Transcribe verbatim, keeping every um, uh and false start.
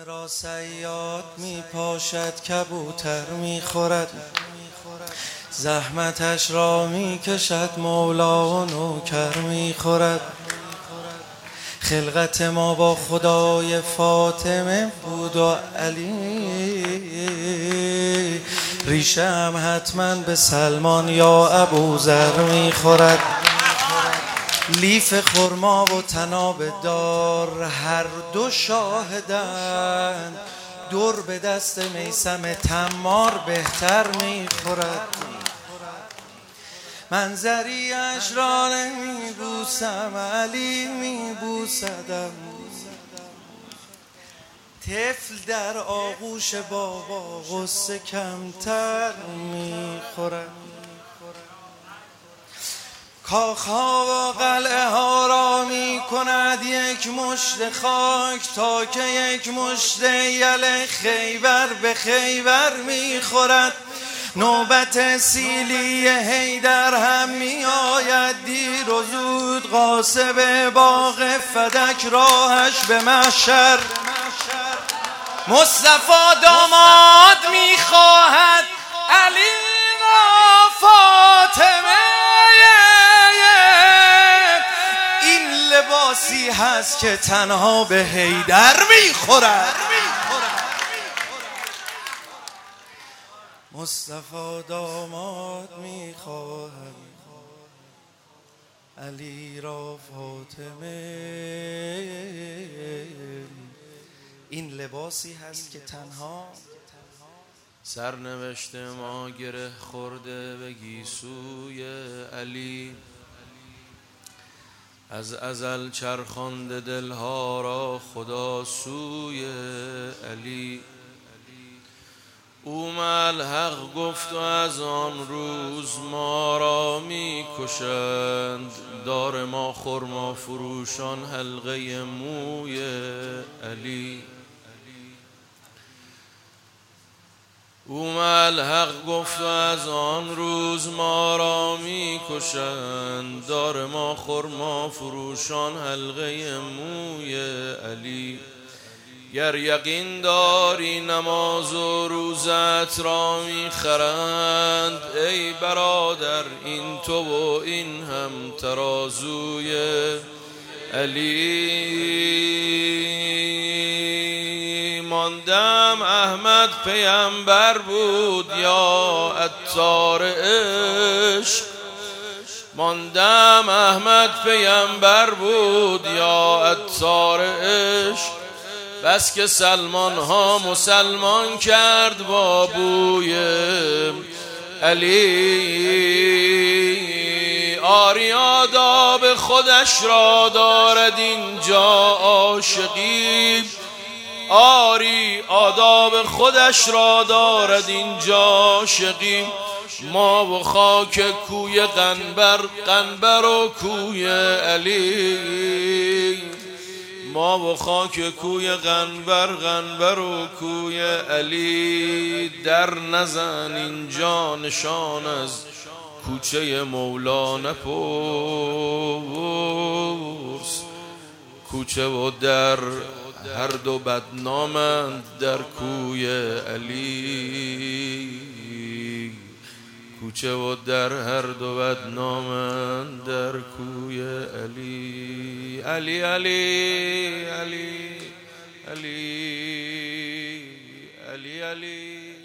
را صیاد می پاشد کبوتر می خورد، زحمتش را می کشد مولا و نوکر می خورد. خلقت ما با خدای فاطمه بود و علی، ریشه هم حتما به سلمان یا ابوذر می خورد. لیف خرما و تناب دار هر دو شاهدند، دور به دست میثم تمار بهتر می خورد. منظریش را نمی بوسم علی می بوسدم، طفل در آغوش بابا غصه کمتر می خورد. کاخها و قلعه ها را می کند یک مشت خاک، تا که یک مشت یل خیبر به خیبر می خورد. نوبت سیلی حیدر هم می آید دیر و زود، غاصب باغ فدک راهش به محشر. مصطفی داماد می خواهد علی را فاطمه، این لباسی هست که تنها به حیدر می خورد. مصطفی داماد می خواهد علی را فاطمه، این لباسی هست که تنها. سرنوشت ما گره خورده به گیسوی علی، از ازل چرخانده دلها را خدا سوی علی. او الحق گفت و از آن روز ما را می کشند، دار ما خرما فروشان حلقه موی علی. او الحق گفت و از آن روز ما را می کشند، دار ما خرما فروشان حلقه موی علی. گر یقین داری نماز و روزت را می خرند، ای برادر این تو و این هم ترازوی علی. ماندم احمد پیامبر بود یا عطار عشق، ماندم احمد پیامبر بود یا عطار عشق. بس که سلمان ها مسلمان کرد با بوی علی. آری آداب خودش را دارد اینجا عاشقی، آری آداب خودش را دارد اینجا عاشقی. ما و خاک کوی قنبر، قنبر و کوی علی. ما و خاک کوی قنبر، قنبر و کوی علی. در نزن اینجا نشان از کوچه مولا نپرس، کوچه و در هر دو بدنامند در کوی علی. کوچه و در هر دو بدنامند در کوی علی. علی علی علی علی علی علی